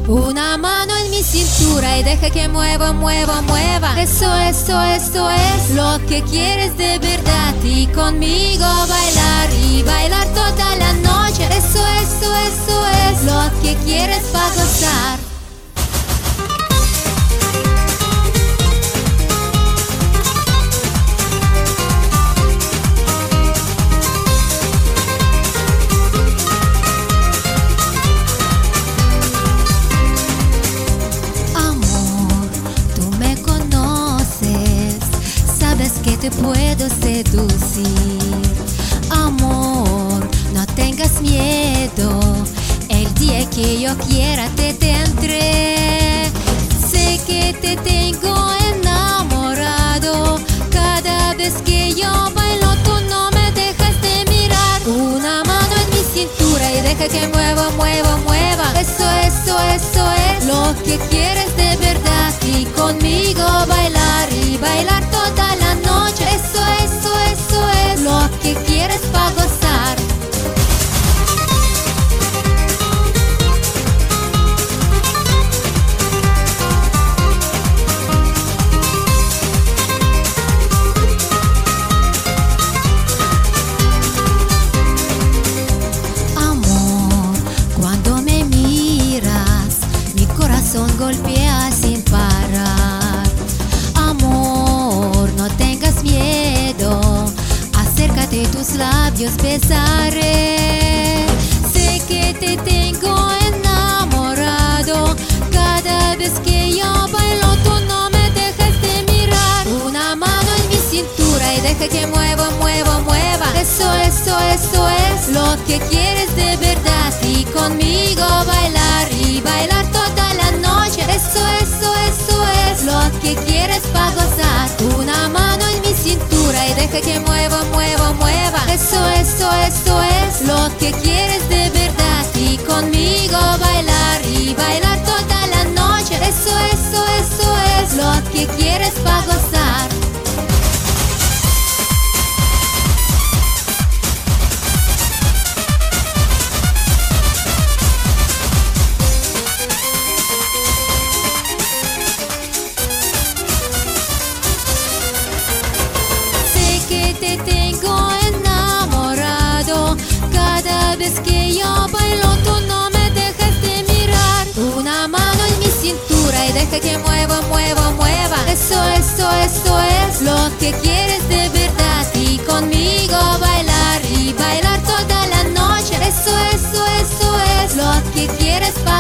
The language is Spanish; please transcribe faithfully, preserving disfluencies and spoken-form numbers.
Una mano en mi cintura y deja que mueva, mueva, mueva. Eso, eso, eso es lo que quieres de verdad. Y conmigo bailar y bailar toda la noche. Eso, eso, eso es lo que quieres para gozar. Que te puedo seducir. Amor, no tengas miedo. El día que yo quiera te tendré. Sé que te tengo enamorado. Cada vez que yo bailo tú no me dejas de mirar. Una mano en mi cintura y deja que mueva, mueva, mueva. Eso, eso, eso es lo que quieres de verdad. Y conmigo bailar y bailar toda la noche. Eso, eso, eso es lo que quieres para gozar. Amor, cuando me miras, mi corazón golpea sin parar. Amor, no tengas miedo, acércate, tus labios besaré. Sé que te tengo enamorado. Cada vez que yo bailo tú no me dejas de mirar. Una mano en mi cintura y deja que mueva, mueva, mueva. Eso, eso, eso es lo que quieres de verdad. Y conmigo bailar y bailar toda la noche. Eso, eso, eso es lo que quieres para gozar. Una mano en mi cintura y deja que mueva, mueva, mueva. Eso, eso, eso es lo que quieres de verdad. Y conmigo bailar y bailar toda la noche. Eso, eso, eso es lo que quieres para gozar. Te tengo enamorado. Cada vez que yo bailo tú no me dejas de mirar. Una mano en mi cintura y deja que mueva, mueva, mueva. Eso, eso, eso es lo que quieres de verdad. Y conmigo bailar y bailar toda la noche. Eso, eso, eso es lo que quieres para